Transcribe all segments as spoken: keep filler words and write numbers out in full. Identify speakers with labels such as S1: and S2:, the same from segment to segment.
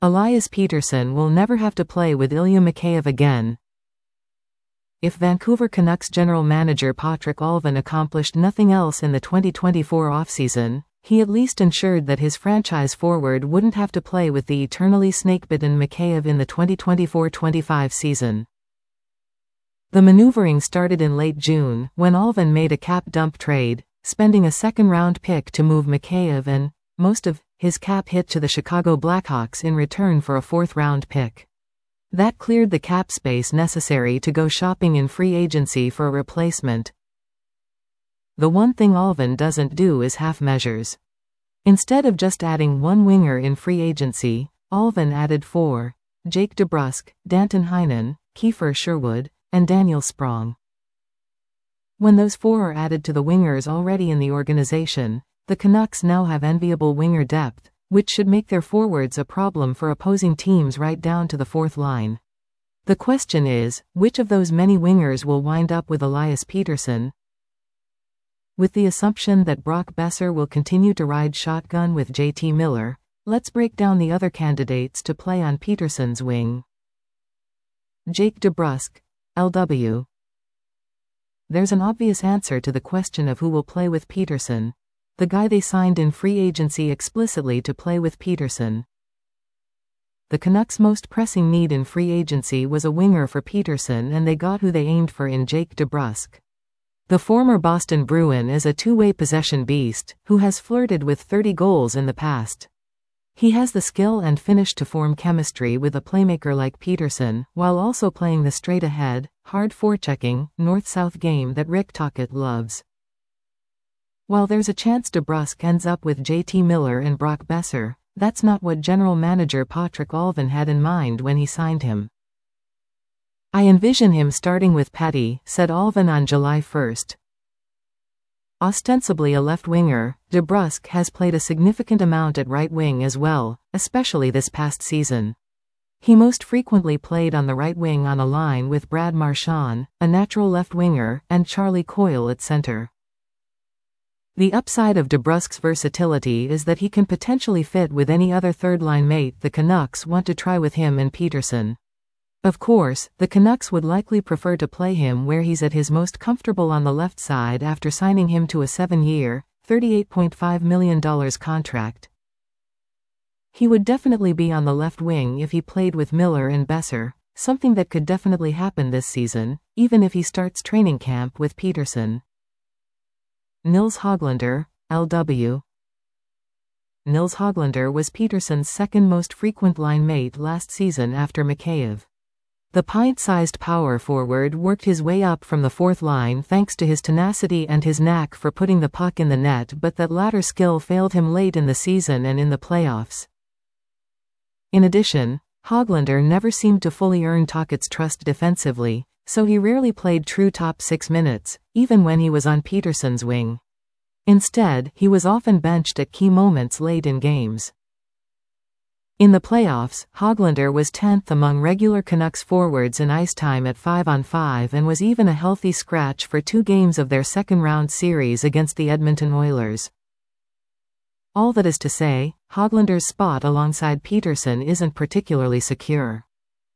S1: Elias Pettersson will never have to play with Ilya Mikheyev again. If Vancouver Canucks general manager Patrik Allvin accomplished nothing else in the twenty twenty-four offseason, he at least ensured that his franchise forward wouldn't have to play with the eternally snakebitten Mikheyev in the twenty twenty-four twenty-five season. The maneuvering started in late June, when Allvin made a cap dump trade, spending a second-round pick to move Mikheyev and most of his cap hit to the Chicago Blackhawks in return for a fourth-round pick. That cleared the cap space necessary to go shopping in free agency for a replacement. The one thing Allvin doesn't do is half measures. Instead of just adding one winger in free agency, Allvin added four: Jake DeBrusk, Danton Heinen, Kiefer Sherwood, and Daniel Sprong. When those four are added to the wingers already in the organization, the Canucks now have enviable winger depth, which should make their forwards a problem for opposing teams right down to the fourth line. The question is, which of those many wingers will wind up with Elias Pettersson? With the assumption that Brock Besser will continue to ride shotgun with J T Miller, let's break down the other candidates to play on Pettersson's wing. Jake DeBrusk, L W. There's an obvious answer to the question of who will play with Pettersson. The guy they signed in free agency explicitly to play with Pettersson. The Canucks' most pressing need in free agency was a winger for Pettersson, and they got who they aimed for in Jake DeBrusk. The former Boston Bruin is a two-way possession beast, who has flirted with thirty goals in the past. He has the skill and finish to form chemistry with a playmaker like Pettersson, while also playing the straight-ahead, hard forechecking, north-south game that Rick Tocchet loves. While there's a chance DeBrusk ends up with J T Miller and Brock Besser, that's not what general manager Patrik Allvin had in mind when he signed him. "I envision him starting with Petty," said Allvin on July first. Ostensibly a left winger, DeBrusk has played a significant amount at right wing as well, especially this past season. He most frequently played on the right wing on a line with Brad Marchand, a natural left winger, and Charlie Coyle at center. The upside of DeBrusk's versatility is that he can potentially fit with any other third-line mate the Canucks want to try with him and Pettersson. Of course, the Canucks would likely prefer to play him where he's at his most comfortable on the left side after signing him to a seven-year, thirty-eight point five million dollars contract. He would definitely be on the left wing if he played with Miller and Besser, something that could definitely happen this season, even if he starts training camp with Pettersson. Nils Hoglander, L W. Nils Hoglander was Pettersson's second most frequent line mate last season after Mikheyev. The pint-sized power forward worked his way up from the fourth line thanks to his tenacity and his knack for putting the puck in the net, but that latter skill failed him late in the season and in the playoffs. In addition, Hoglander never seemed to fully earn Tocchet's trust defensively, so he rarely played true top six minutes, even when he was on Pettersson's wing. Instead, he was often benched at key moments late in games. In the playoffs, Hoglander was tenth among regular Canucks forwards in ice time at five on five and was even a healthy scratch for two games of their second-round series against the Edmonton Oilers. All that is to say, Hoglander's spot alongside Pettersson isn't particularly secure.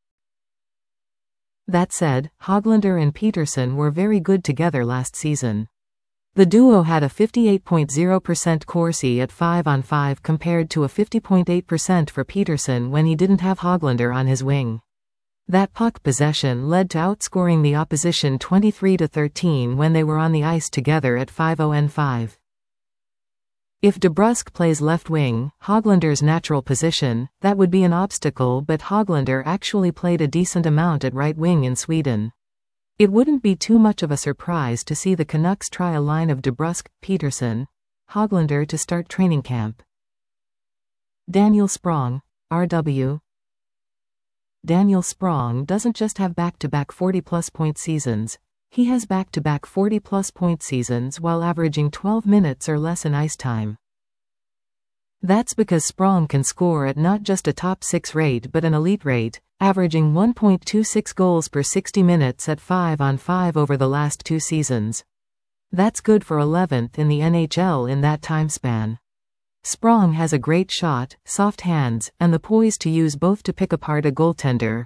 S1: That said, Hoglander and Pettersson were very good together last season. The duo had a fifty-eight point zero percent Corsi at five on five compared to a fifty point eight percent for Pettersson when he didn't have Hoglander on his wing. That puck possession led to outscoring the opposition twenty-three to thirteen when they were on the ice together at five on five. If DeBrusk plays left wing, Hoglander's natural position, that would be an obstacle, but Hoglander actually played a decent amount at right wing in Sweden. It wouldn't be too much of a surprise to see the Canucks try a line of DeBrusk, Pettersson, Hoglander to start training camp. Daniel Sprong, R W. Daniel Sprong doesn't just have back-to-back forty-plus point seasons, he has back-to-back forty-plus point seasons while averaging twelve minutes or less in ice time. That's because Sprong can score at not just a top six rate but an elite rate, averaging one point two six goals per sixty minutes at five on five over the last two seasons. That's good for eleventh in the N H L in that time span. Sprong has a great shot, soft hands, and the poise to use both to pick apart a goaltender.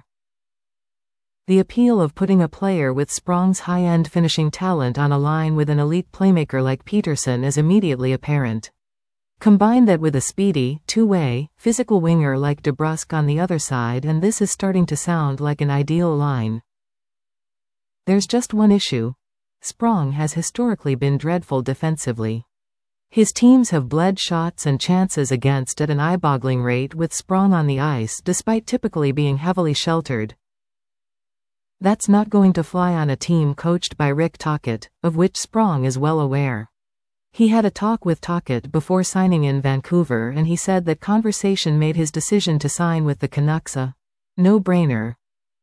S1: The appeal of putting a player with Sprong's high-end finishing talent on a line with an elite playmaker like Peterson is immediately apparent. Combine that with a speedy, two-way, physical winger like DeBrusk on the other side and this is starting to sound like an ideal line. There's just one issue. Sprong has historically been dreadful defensively. His teams have bled shots and chances against at an eye-boggling rate with Sprong on the ice despite typically being heavily sheltered. That's not going to fly on a team coached by Rick Tocchet, of which Sprong is well aware. He had a talk with Tocchet before signing in Vancouver and he said that conversation made his decision to sign with the Canucks a no-brainer.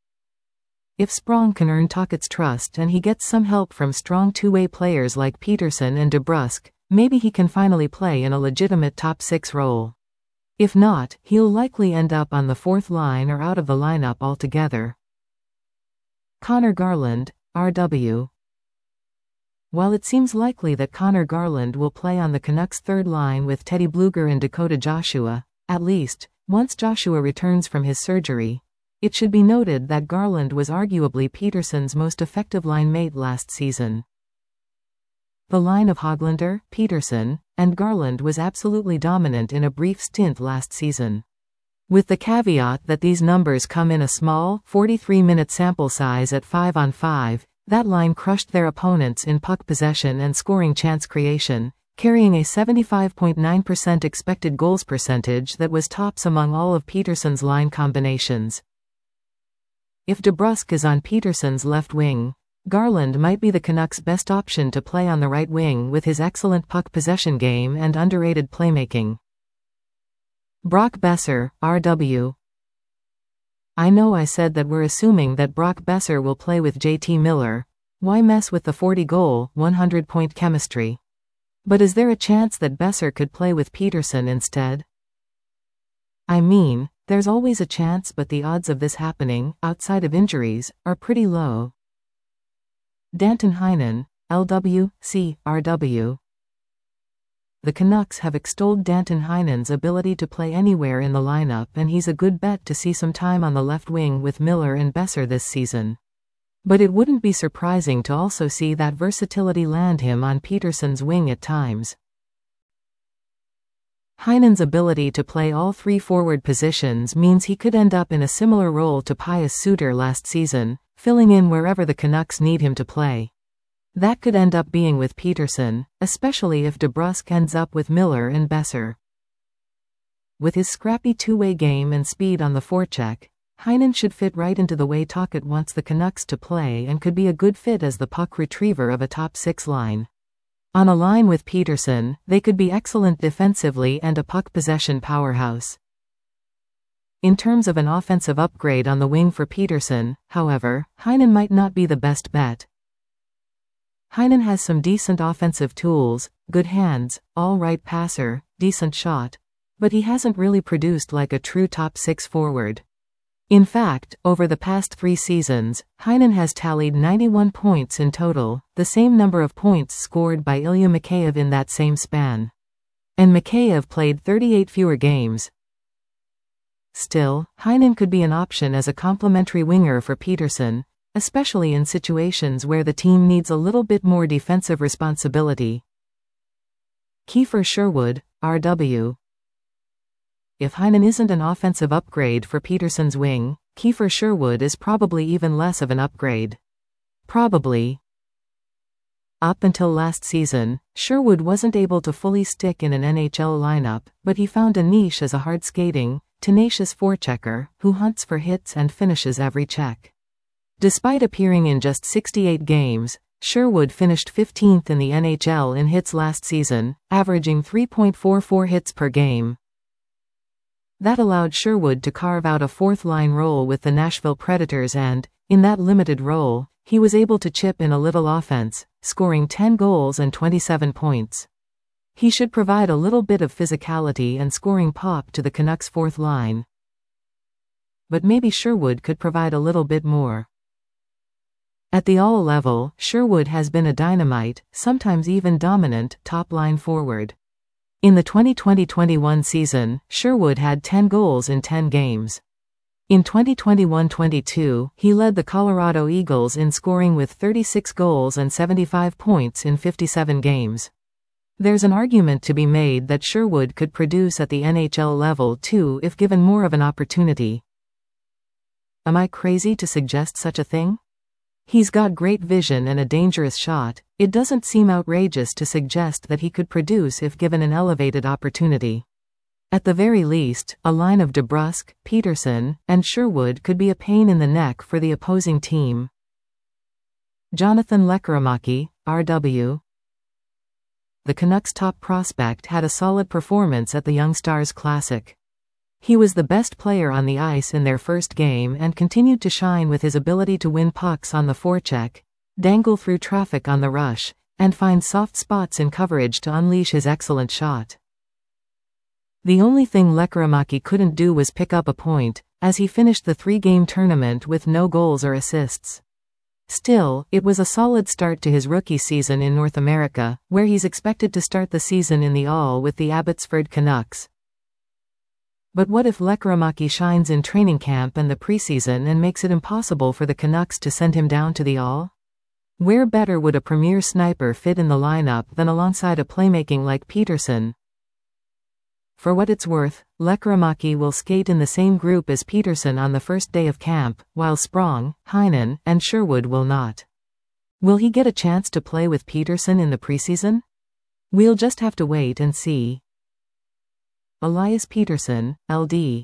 S1: If Sprong can earn Tocchet's trust and he gets some help from strong two-way players like Peterson and DeBrusk, maybe he can finally play in a legitimate top six role. If not, he'll likely end up on the fourth line or out of the lineup altogether. Connor Garland, R W While it seems likely that Connor Garland will play on the Canucks' third line with Teddy Blueger and Dakota Joshua, at least, once Joshua returns from his surgery, it should be noted that Garland was arguably Peterson's most effective line mate last season. The line of Hoglander, Peterson, and Garland was absolutely dominant in a brief stint last season. With the caveat that these numbers come in a small, forty-three minute sample size at five on five, that line crushed their opponents in puck possession and scoring chance creation, carrying a seventy-five point nine percent expected goals percentage that was tops among all of Peterson's line combinations. If DeBrusk is on Peterson's left wing, Garland might be the Canucks' best option to play on the right wing with his excellent puck possession game and underrated playmaking. Brock Boeser, R W I know I said that we're assuming that Brock Boeser will play with J T Miller. Why mess with the forty goal, one hundred point chemistry? But is there a chance that Boeser could play with Peterson instead? I mean, there's always a chance but the odds of this happening, outside of injuries, are pretty low. Danton Heinen, L W C, R W The Canucks have extolled Danton Heinen's ability to play anywhere in the lineup and he's a good bet to see some time on the left wing with Miller and Boeser this season. But it wouldn't be surprising to also see that versatility land him on Peterson's wing at times. Heinen's ability to play all three forward positions means he could end up in a similar role to Pius Suter last season, filling in wherever the Canucks need him to play. That could end up being with Peterson, especially if DeBrusk ends up with Miller and Boeser. With his scrappy two-way game and speed on the forecheck, Heinen should fit right into the way Tocchet wants the Canucks to play and could be a good fit as the puck retriever of a top six line. On a line with Peterson, they could be excellent defensively and a puck possession powerhouse. In terms of an offensive upgrade on the wing for Peterson, however, Heinen might not be the best bet. Heinen has some decent offensive tools, good hands, all-right passer, decent shot, but he hasn't really produced like a true top six forward. In fact, over the past three seasons, Heinen has tallied ninety-one points in total, the same number of points scored by Ilya Mikheyev in that same span. And Mikheyev played thirty-eight fewer games. Still, Heinen could be an option as a complementary winger for Peterson, especially in situations where the team needs a little bit more defensive responsibility. Kiefer Sherwood, R W If Heinen isn't an offensive upgrade for Peterson's wing, Kiefer Sherwood is probably even less of an upgrade. Probably. Up until last season, Sherwood wasn't able to fully stick in an N H L lineup, but he found a niche as a hard-skating, tenacious forechecker, who hunts for hits and finishes every check. Despite appearing in just sixty-eight games, Sherwood finished fifteenth in the N H L in hits last season, averaging three point four four hits per game. That allowed Sherwood to carve out a fourth-line role with the Nashville Predators and, in that limited role, he was able to chip in a little offense, scoring ten goals and twenty-seven points. He should provide a little bit of physicality and scoring pop to the Canucks' fourth line. But maybe Sherwood could provide a little bit more. At the all level, Sherwood has been a dynamite, sometimes even dominant, top-line forward. In the twenty twenty twenty-one season, Sherwood had ten goals in ten games. In twenty twenty-one twenty-two, he led the Colorado Eagles in scoring with thirty-six goals and seventy-five points in fifty-seven games. There's an argument to be made that Sherwood could produce at the N H L level too if given more of an opportunity. Am I crazy to suggest such a thing? He's got great vision and a dangerous shot. It doesn't seem outrageous to suggest that he could produce if given an elevated opportunity. At the very least, a line of DeBrusk, Peterson, and Sherwood could be a pain in the neck for the opposing team. Jonathan Lekkerimäki, R W The Canucks' top prospect had a solid performance at the Young Stars Classic. He was the best player on the ice in their first game and continued to shine with his ability to win pucks on the forecheck, dangle through traffic on the rush, and find soft spots in coverage to unleash his excellent shot. The only thing Lekkerimäki couldn't do was pick up a point, as he finished the three-game tournament with no goals or assists. Still, it was a solid start to his rookie season in North America, where he's expected to start the season in the A H L with the Abbotsford Canucks. But what if Lekkerimäki shines in training camp and the preseason and makes it impossible for the Canucks to send him down to the A H L? Where better would a premier sniper fit in the lineup than alongside a playmaking like Peterson? For what it's worth, Lekkerimäki will skate in the same group as Peterson on the first day of camp, while Sprong, Heinen, and Sherwood will not. Will he get a chance to play with Peterson in the preseason? We'll just have to wait and see. Elias Peterson, L D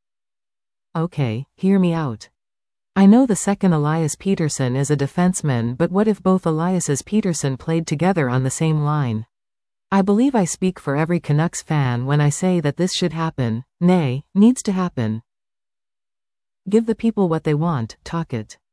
S1: Okay, hear me out. I know the second Elias Peterson is a defenseman, but what if both Eliases Peterson played together on the same line? I believe I speak for every Canucks fan when I say that this should happen, nay, needs to happen. Give the people what they want, talk it.